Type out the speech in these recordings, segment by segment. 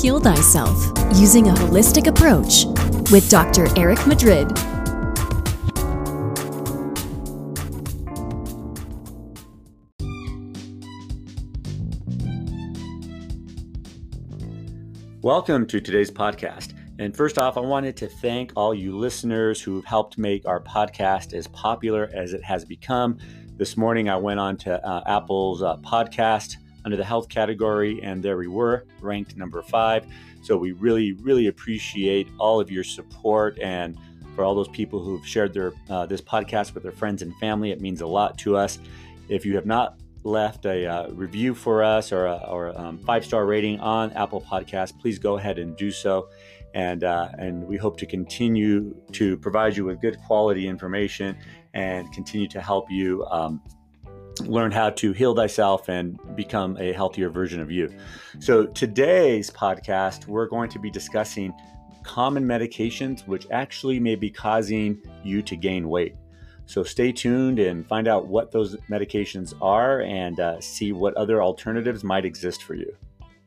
Heal Thyself Using a Holistic Approach with Dr. Eric Madrid. Welcome to today's podcast. And first off, I wanted to thank all you listeners who've helped make our podcast as popular as it has become. This morning, I went on to Apple's podcast under the health category, and there we were, ranked number 5. So we really appreciate all of your support, and for all those people who've shared their this podcast with their friends and family, it means a lot to us. If you have not left a review for us or a 5-star rating on Apple Podcasts, please go ahead and do so. And we hope to continue to provide you with good quality information and continue to help you learn how to heal thyself and become a healthier version of you. So today's podcast, we're going to be discussing common medications which actually may be causing you to gain weight. So stay tuned and find out what those medications are and see what other alternatives might exist for you.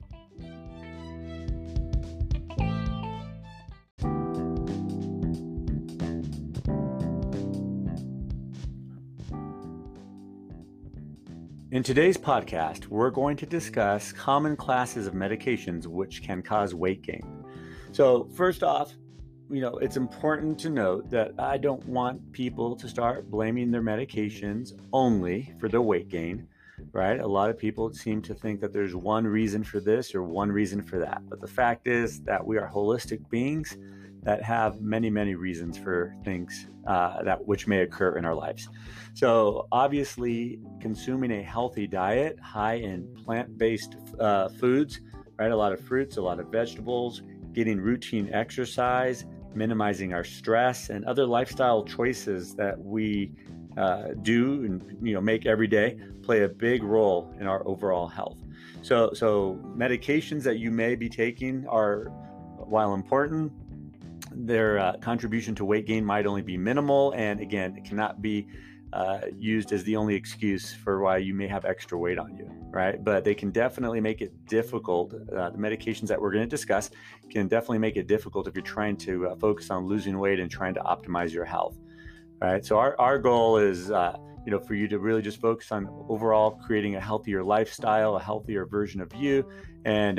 In today's podcast, we're going to discuss common classes of medications which can cause weight gain. So first off, it's important to note that I don't want people to start blaming their medications only for their weight gain, right? A lot of people seem to think that there's one reason for this or one reason for that. But the fact is that we are holistic beings that have many reasons for things which may occur in our lives. So obviously, consuming a healthy diet, high in plant-based foods, right? A lot of fruits, a lot of vegetables, getting routine exercise, minimizing our stress, and other lifestyle choices that we do and make every day play a big role in our overall health. So medications that you may be taking are, while important, their contribution to weight gain might only be minimal, and again, it cannot be used as the only excuse for why you may have extra weight on you, right? But they can definitely make it difficult. The medications that we're going to discuss can definitely make it difficult if you're trying to focus on losing weight and trying to optimize your health, right? So our goal is, for you to really just focus on overall creating a healthier lifestyle, a healthier version of you, and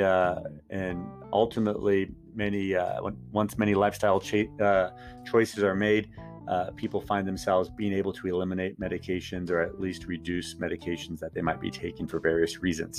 ultimately, once many lifestyle choices are made, people find themselves being able to eliminate medications or at least reduce medications that they might be taking for various reasons.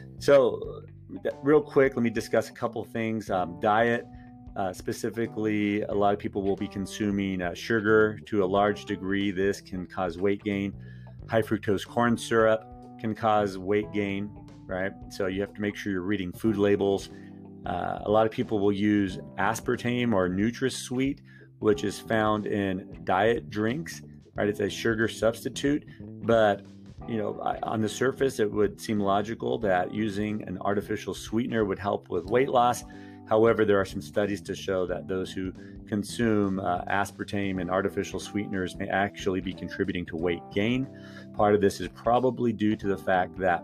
So real quick, let me discuss a couple things. Diet, specifically, a lot of people will be consuming sugar to a large degree. This can cause weight gain. High fructose corn syrup can cause weight gain, right? So you have to make sure you're reading food labels. A lot of people will use aspartame or NutraSweet, which is found in diet drinks, right? It's a sugar substitute, but on the surface, it would seem logical that using an artificial sweetener would help with weight loss. However, there are some studies to show that those who consume aspartame and artificial sweeteners may actually be contributing to weight gain. Part of this is probably due to the fact that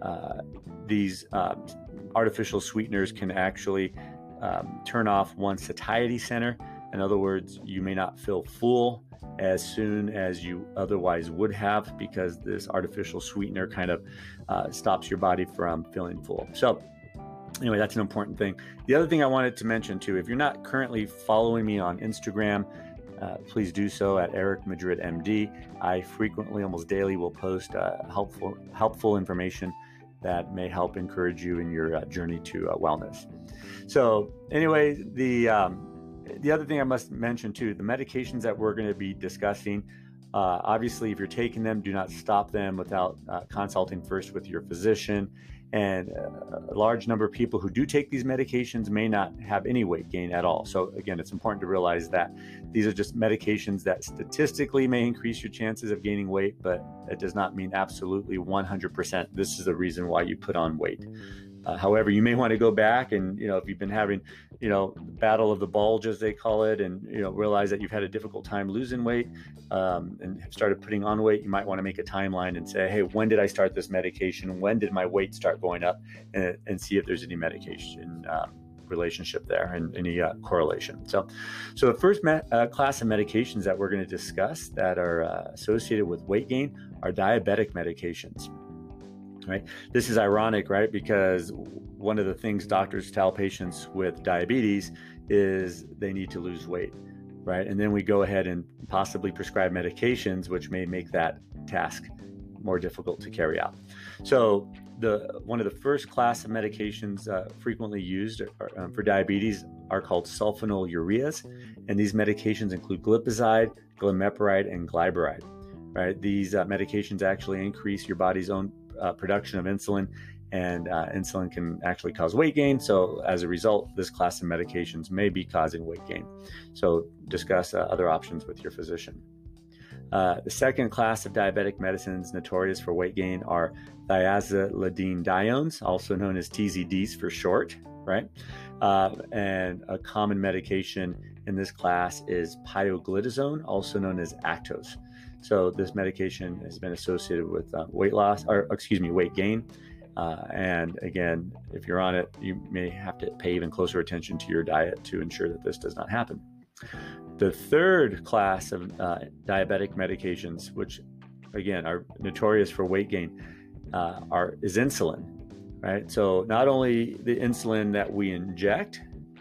these artificial sweeteners can actually turn off one's satiety center. In other words, you may not feel full as soon as you otherwise would have because this artificial sweetener kind of stops your body from feeling full. So anyway, that's an important thing. The other thing I wanted to mention too, if you're not currently following me on Instagram, please do so at Eric Madrid MD. I frequently, almost daily, will post helpful information that may help encourage you in your journey to wellness. So anyway, the other thing I must mention too, the medications that we're going to be discussing, obviously if you're taking them, do not stop them without consulting first with your physician. And a large number of people who do take these medications may not have any weight gain at all. So again, it's important to realize that these are just medications that statistically may increase your chances of gaining weight, but it does not mean absolutely 100% this is the reason why you put on weight. However, you may want to go back and, if you've been having, battle of the bulge, as they call it, and, realize that you've had a difficult time losing weight and have started putting on weight, you might want to make a timeline and say, hey, when did I start this medication? When did my weight start going up? And see if there's any medication relationship there and any correlation. So the first class of medications that we're going to discuss that are associated with weight gain are diabetic medications. Right? This is ironic, right? Because one of the things doctors tell patients with diabetes is they need to lose weight, right? And then we go ahead and possibly prescribe medications, which may make that task more difficult to carry out. So one of the first class of medications frequently used for diabetes are called sulfonylureas, and these medications include glipizide, glimepiride, and glyburide. Right? These medications actually increase your body's own production of insulin, and insulin can actually cause weight gain. So as a result, this class of medications may be causing weight gain. So discuss other options with your physician. The second class of diabetic medicines notorious for weight gain are thiazolidinediones, also known as TZDs for short, right? And a common medication in this class is pioglitazone, also known as Actos. So this medication has been associated with weight gain. And again, if you're on it, you may have to pay even closer attention to your diet to ensure that this does not happen. The third class of diabetic medications, which again are notorious for weight gain, is insulin. Right? So not only the insulin that we inject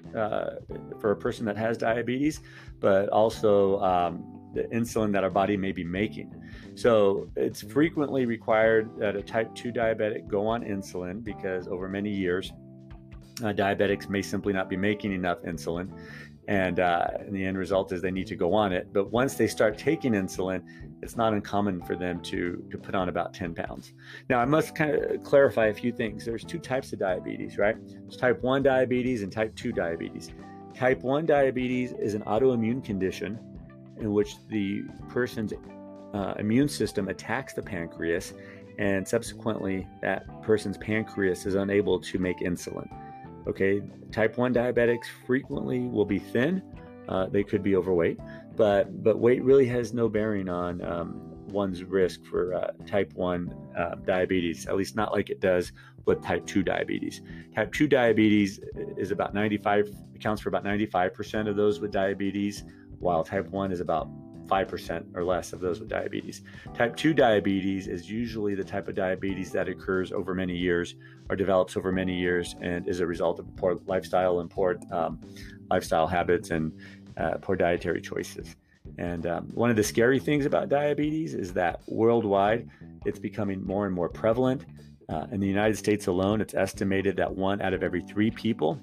for a person that has diabetes, but also the insulin that our body may be making. So it's frequently required that a type 2 diabetic go on insulin because over many years, diabetics may simply not be making enough insulin. And the end result is they need to go on it. But once they start taking insulin, it's not uncommon for them to put on about 10 pounds. Now, I must kind of clarify a few things. There's two types of diabetes, right? There's type 1 diabetes and type 2 diabetes. Type 1 diabetes is an autoimmune condition in which the person's immune system attacks the pancreas, and subsequently that person's pancreas is unable to make insulin. Okay, type 1 diabetics frequently will be thin. They could be overweight, but weight really has no bearing on one's risk for type 1 diabetes, at least not like it does with type 2 diabetes. Type 2 diabetes is accounts for about 95% of those with diabetes, while type 1 is about 5% or less of those with diabetes. Type 2 diabetes is usually the type of diabetes that occurs over many years or develops over many years and is a result of poor lifestyle and poor lifestyle habits and poor dietary choices. And one of the scary things about diabetes is that worldwide, it's becoming more and more prevalent. In the United States alone, it's estimated that 1 out of every 3 people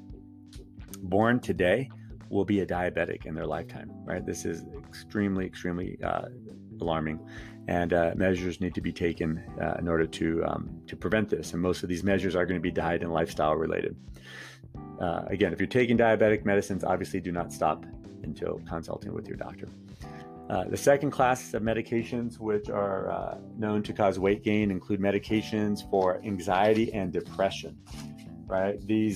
born today will be a diabetic in their lifetime, right? This is extremely, extremely alarming, and measures need to be taken in order to prevent this. And most of these measures are going to be diet and lifestyle related. Again, if you're taking diabetic medicines, obviously do not stop until consulting with your doctor. The second class of medications which are known to cause weight gain include medications for anxiety and depression, right? These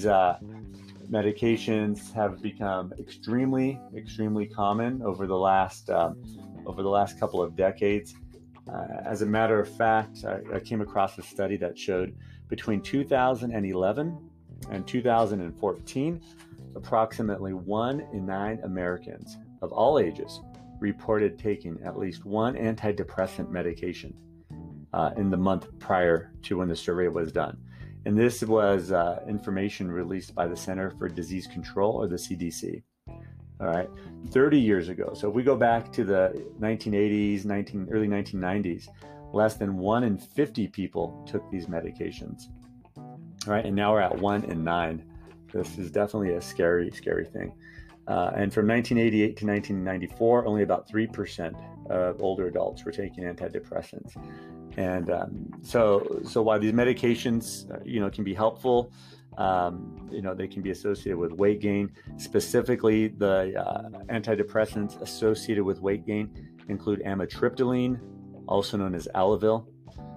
medications have become extremely, extremely common over the last couple of decades. As a matter of fact, I came across a study that showed between 2011 and 2014, approximately 1 in 9 Americans of all ages reported taking at least one antidepressant medication in the month prior to when the survey was done. And this was information released by the Center for Disease Control, or the CDC. All right, 30 years ago. So if we go back to the 1980s, early 1990s, less than 1 in 50 people took these medications. All right, and now we're at 1 in 9. This is definitely a scary, scary thing. And from 1988 to 1994, only about 3% of older adults were taking antidepressants. And so while these medications, can be helpful, they can be associated with weight gain. Specifically, the antidepressants associated with weight gain include amitriptyline, also known as Elavil,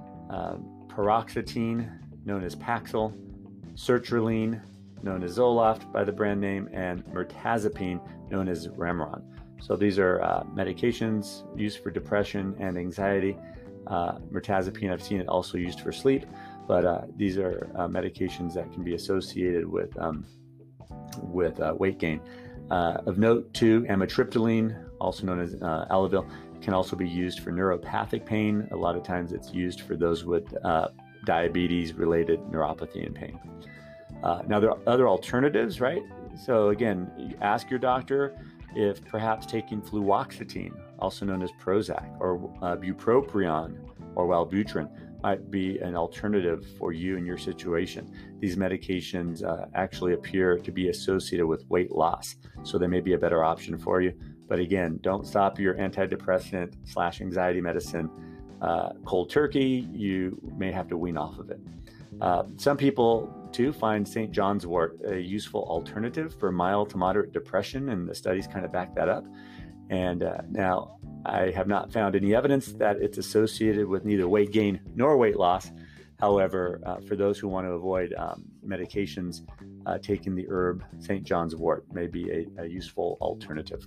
paroxetine, known as Paxil, sertraline, known as Zoloft by the brand name, and mirtazapine, known as Remeron. So these are medications used for depression and anxiety. Mirtazapine, I've seen it also used for sleep, but these are medications that can be associated with with weight gain. Of note, too, amitriptyline, also known as Alavil, can also be used for neuropathic pain. A lot of times it's used for those with diabetes-related neuropathy and pain. Now, there are other alternatives, right? So again, you ask your doctor if perhaps taking fluoxetine, also known as Prozac, or bupropion or Wellbutrin might be an alternative for you in your situation. These medications actually appear to be associated with weight loss, so they may be a better option for you. But again, don't stop your antidepressant/anxiety medicine cold turkey. You may have to wean off of it. Some people too find St. John's wort a useful alternative for mild to moderate depression, and the studies kind of back that up. And now I have not found any evidence that it's associated with neither weight gain nor weight loss. However, for those who want to avoid medications, taking the herb St. John's wort may be a useful alternative.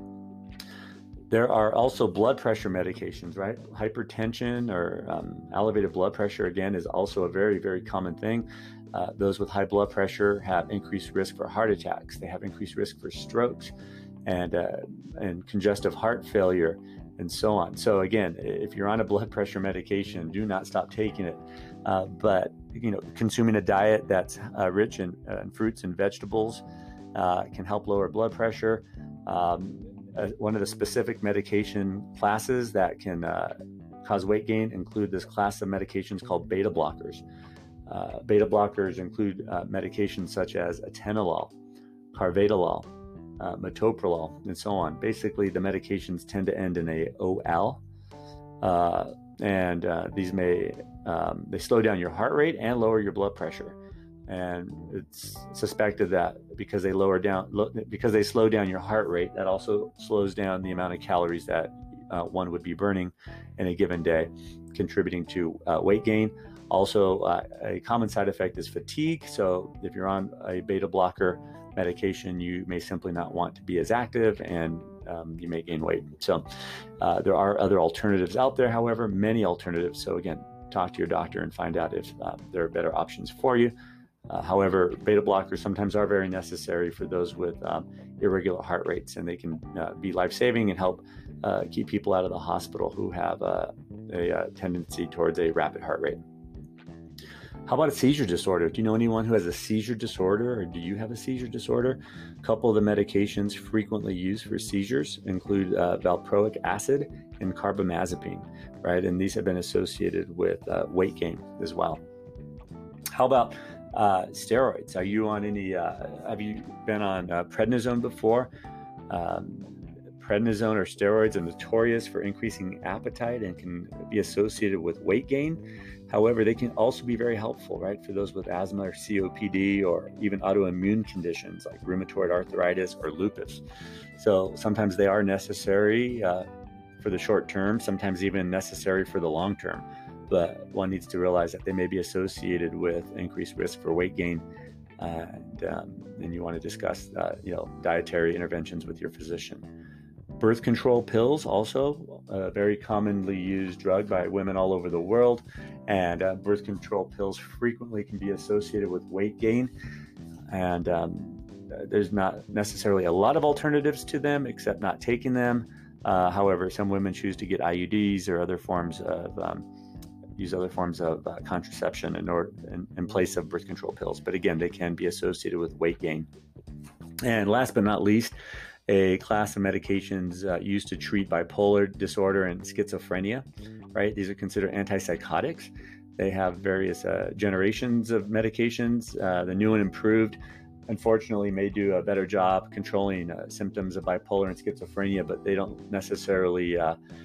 There are also blood pressure medications, right? Hypertension or elevated blood pressure, again, is also a very, very common thing. Those with high blood pressure have increased risk for heart attacks. They have increased risk for strokes and congestive heart failure and so on. So again, if you're on a blood pressure medication, do not stop taking it. But consuming a diet that's rich in fruits and vegetables can help lower blood pressure. One of the specific medication classes that can cause weight gain include this class of medications called beta blockers. Beta blockers include medications such as atenolol, carvedilol, metoprolol, and so on. Basically, the medications tend to end in a OL, and these may they slow down your heart rate and lower your blood pressure. And it's suspected that because they slow down your heart rate, that also slows down the amount of calories that one would be burning in a given day, contributing to weight gain. Also, a common side effect is fatigue. So if you're on a beta blocker medication, you may simply not want to be as active, and you may gain weight. So there are other alternatives out there, however, many alternatives. So again, talk to your doctor and find out if there are better options for you. However, beta blockers sometimes are very necessary for those with irregular heart rates, and they can be life-saving and help keep people out of the hospital who have a tendency towards a rapid heart rate. How about a seizure disorder? Do you know anyone who has a seizure disorder, or do you have a seizure disorder? A couple of the medications frequently used for seizures include valproic acid and carbamazepine, right? And these have been associated with weight gain as well. How about steroids? Are you on any, have you been on prednisone before? Prednisone or steroids are notorious for increasing appetite and can be associated with weight gain. However, they can also be very helpful, right, for those with asthma or COPD or even autoimmune conditions like rheumatoid arthritis or lupus. So sometimes they are necessary for the short term, sometimes even necessary for the long term. But one needs to realize that they may be associated with increased risk for weight gain, and you want to discuss, dietary interventions with your physician. Birth control pills, also a very commonly used drug by women all over the world, and birth control pills frequently can be associated with weight gain, and there's not necessarily a lot of alternatives to them except not taking them. However, some women choose to get IUDs or other forms of contraception in place of birth control pills. But again, they can be associated with weight gain. And last but not least, a class of medications used to treat bipolar disorder and schizophrenia, right? These are considered antipsychotics. They have various generations of medications. The new and improved, unfortunately, may do a better job controlling symptoms of bipolar and schizophrenia, but they don't necessarily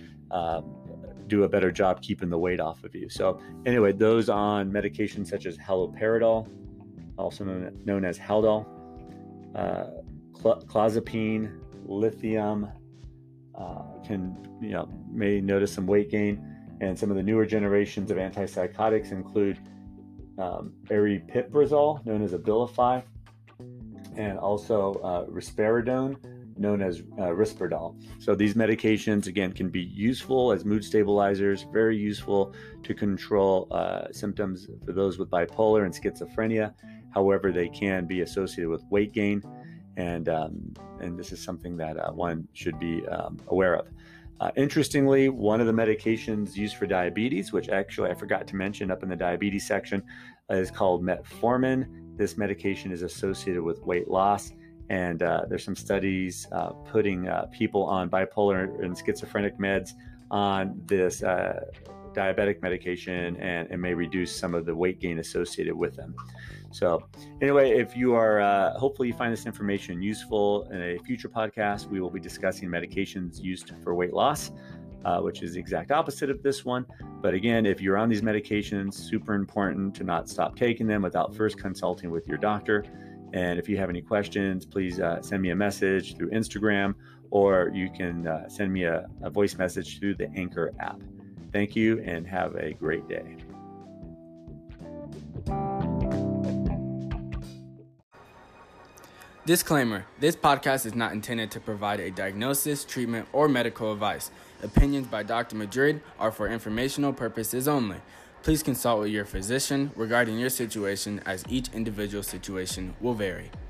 do a better job keeping the weight off of you. So anyway, those on medications such as haloperidol, also known as Haldol, clozapine, lithium, may notice some weight gain. And some of the newer generations of antipsychotics include aripiprazole, known as Abilify, and also risperidone, known as Risperdal. So these medications, again, can be useful as mood stabilizers, very useful to control symptoms for those with bipolar and schizophrenia. However, they can be associated with weight gain, and this is something that one should be aware of. Interestingly, one of the medications used for diabetes, which actually I forgot to mention up in the diabetes section, is called metformin. This medication is associated with weight loss, and there's some studies putting people on bipolar and schizophrenic meds on this diabetic medication, and it may reduce some of the weight gain associated with them. So anyway, if you are, hopefully you find this information useful. In a future podcast, we will be discussing medications used for weight loss, which is the exact opposite of this one. But again, if you're on these medications, super important to not stop taking them without first consulting with your doctor. And if you have any questions, please send me a message through Instagram, or you can send me a voice message through the Anchor app. Thank you and have a great day. Disclaimer: this podcast is not intended to provide a diagnosis, treatment, or medical advice. Opinions by Dr. Madrid are for informational purposes only. Please consult with your physician regarding your situation, as each individual situation will vary.